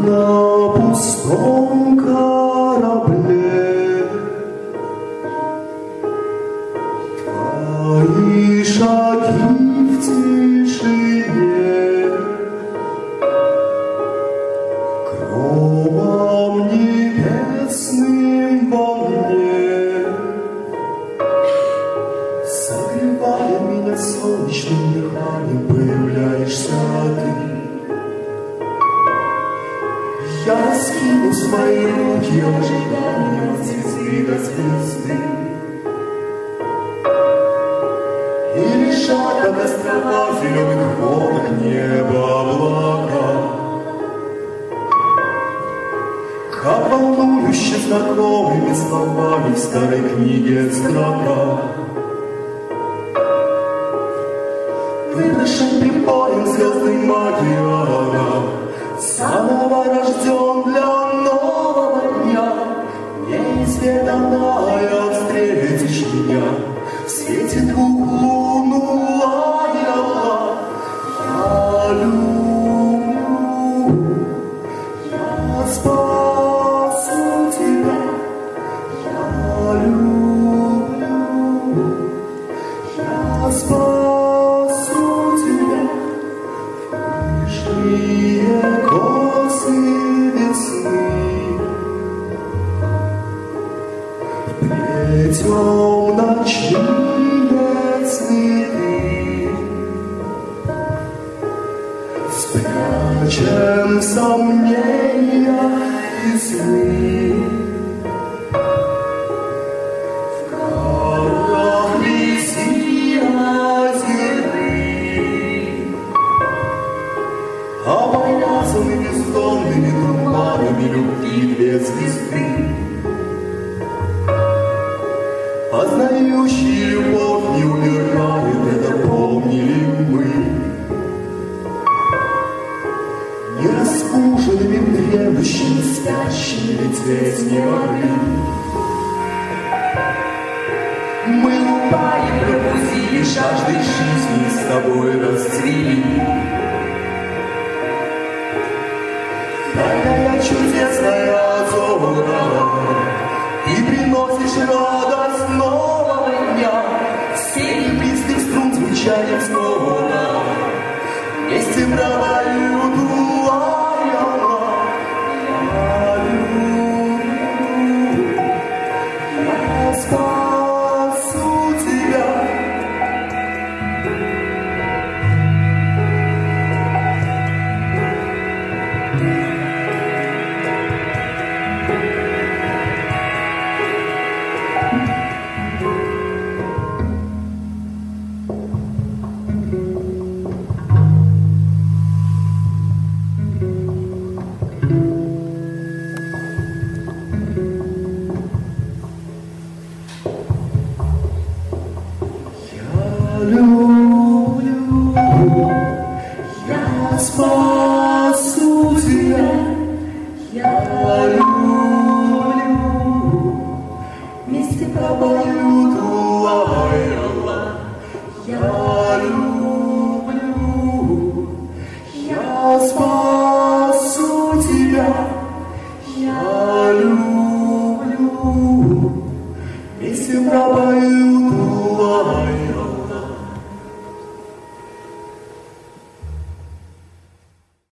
на пустом корабле. Твои шаги в тишине, громом небесным во мне, согревая меня солнечным дыханием, появляешься ты. Я раскину свои руки, ожидая от звезды до звезды, и лежат над островах зеленых волн неба облака, как волнующе знакомыми словами в старой книге строка. Выношен припоем звездный океана, заново рожден для нового дня. Неизведанная, встретишь меня в свете двух лун, ла-ля-ла. Я люблю, я спасу тебя. Я люблю, я спасу тебя. Пышные косы весны вплетем ночные цветы, спрячем сомнения и сны. В горах виси озеры, опоясаны бездонными туманами любви две звезды, познающие любовь не умирает, это помнили мы. Не разбуженными, дремлющими, спящими лететь не могли. Мы упали, пробудили жаждой жизни, с тобой расцвели. Такая чудесная зора, ты приносишь радость нового дня, серебристых струн звучанием снова, вместе пропоют ла-ля-ла. Я люблю, я спасу тебя. Люблю, я спасу тебя. Я люблю, вместе пропоют ла-ля-ла. Я люблю, я спасу тебя. Я люблю, вместе пропоют.